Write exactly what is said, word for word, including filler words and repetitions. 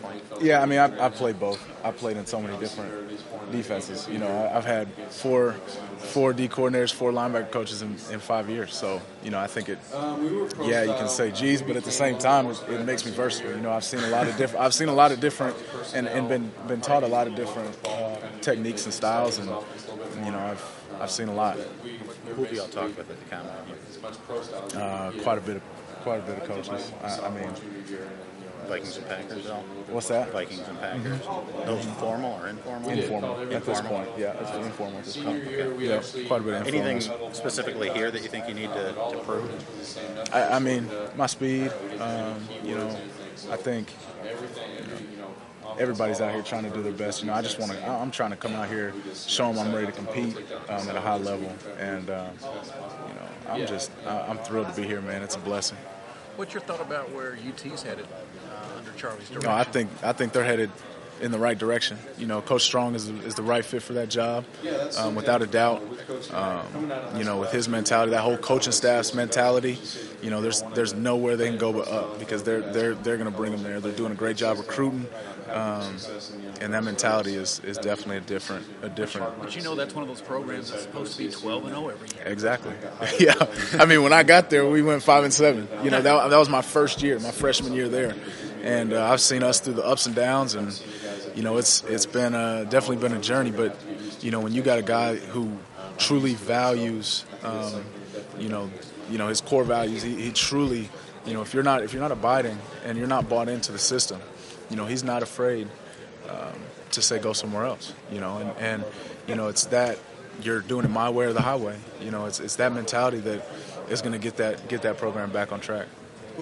point? Yeah, I mean, I, I played both. I played in so many different defenses. You know, I, I've had four, four D coordinators, four linebacker coaches in, in five years. So, you know, I think it. Yeah, you can say geez, but at the same time, it, it makes me versatile. You know, I've seen a lot of different. I've seen a lot of different, and, and been been taught a lot of different uh, techniques and styles, and you know, I've I've seen a lot. Who do y'all talk with at the combine? Uh, quite a bit of quite a bit of coaches. I, I mean. Vikings and Packers, though? What's that? Vikings and Packers. Mm-hmm. Those formal or informal? Informal. Informal. At this point, yeah, it's informal at this point. Okay. Yeah, quite a bit of informal. Anything specifically here that you think you need to, to prove? I, I mean, my speed. Um, you know, I think you know, everybody's out here trying to do their best. You know, I just want to. I'm trying to come out here, show them I'm ready to compete um, at a high level, and um, you know, I'm just. I'm thrilled to be here, man. It's a blessing. What's your thought about where U T's headed uh, under Charlie's direction? No, I think I think they're headed in the right direction. You know, Coach Strong is is the right fit for that job, um, without a doubt. Um, you know, with his mentality, that whole coaching staff's mentality, you know, there's there's nowhere they can go but up because they're they're they're going to bring them there. They're doing a great job recruiting, um, and that mentality is, is definitely a different a different. But you know, that's one of those programs that's supposed to be twelve and oh every year. Exactly. Yeah. I mean, when I got there, we went five and seven. You know, that that was my first year, my freshman year there, and uh, I've seen us through the ups and downs and. You know, it's it's been a, definitely been a journey, but you know, when you got a guy who truly values, um, you know, you know his core values, he, he truly, you know, if you're not if you're not abiding and you're not bought into the system, you know, he's not afraid um, to say go somewhere else. You know, and, and you know, it's that you're doing it my way or the highway. You know, it's it's that mentality that is going to get that get that program back on track.